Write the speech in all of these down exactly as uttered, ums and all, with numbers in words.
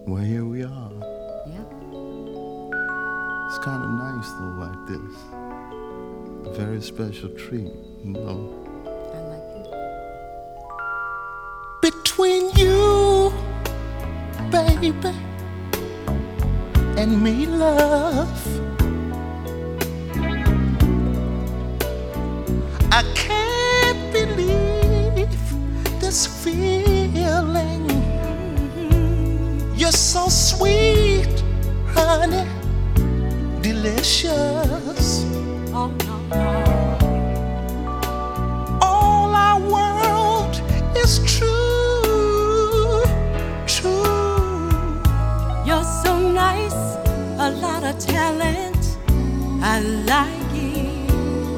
Well, here we are. Yep. It's kind of nice though, like this. A very special treat, you know. I like it. Between you, baby, and me, love, I can't believe this feeling. You're so sweet, honey, delicious. Oh, no, no. All our world is true, true. You're so nice, a lot of talent. I like it.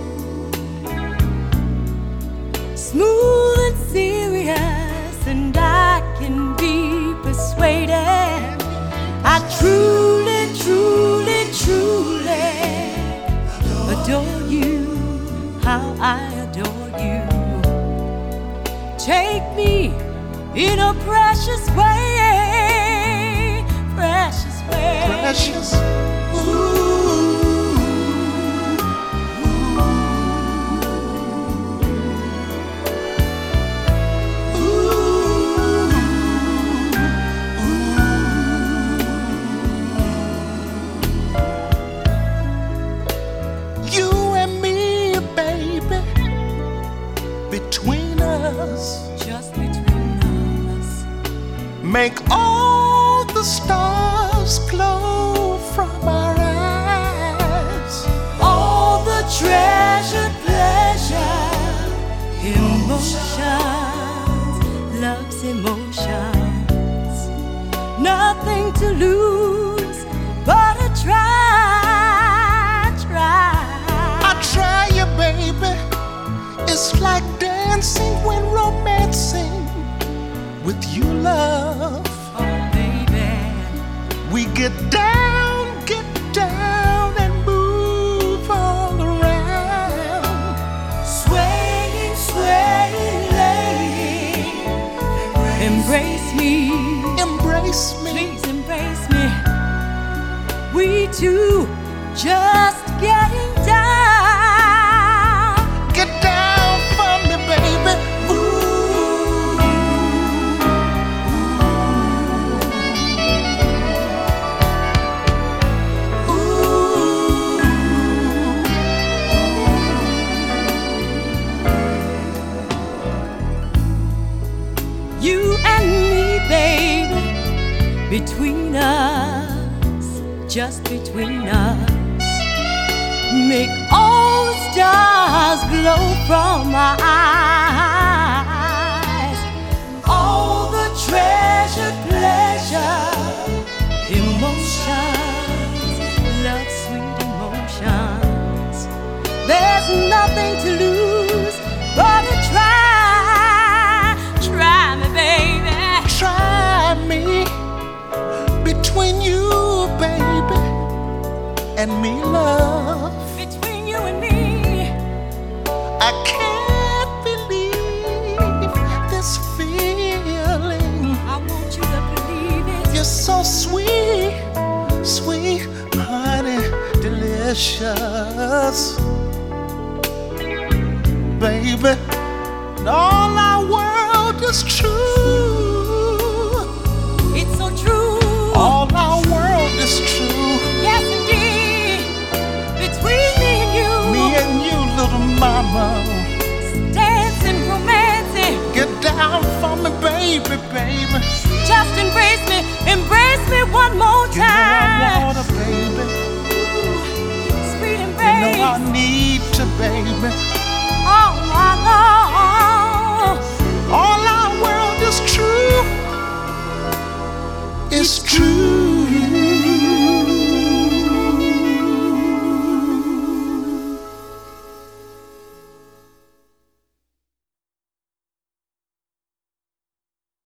Smooth and serious, and I can be persuaded. I truly, truly, truly adore you. How I adore you. Take me in a precious way, precious way. Precious. Ooh. Between us, just between us, make all the stars glow from our eyes. all the treasured pleasure, emotions, love's emotions, nothing to lose but a try, try. I try you, baby. It's like dancing when romancing with you, love. Oh, baby, We get down, get down, and move all around. swaying, swaying, lady, embrace me, Embrace me. please embrace me. We two just getting down. Get down for me, baby. Ooh. You and me, baby, between us, just between us, make all the stars glow from our eyes. All the treasured pleasure, emotions, love, sweet emotions. There's nothing to lose but to try, try me, baby. Try me. Between you, baby, and me, love. Between you and me, I can't believe this feeling. I want you to believe it. You're so sweet, sweet, honey, delicious. Baby, all our world is true. It's so true. All our world is true. Yes, indeed. Between me and you, Me and you, little mama. dancing, romancing. Get down for me, baby, baby. Just embrace me, embrace me one more You know I time. want to, baby. Sweet You embrace. know I need to, baby.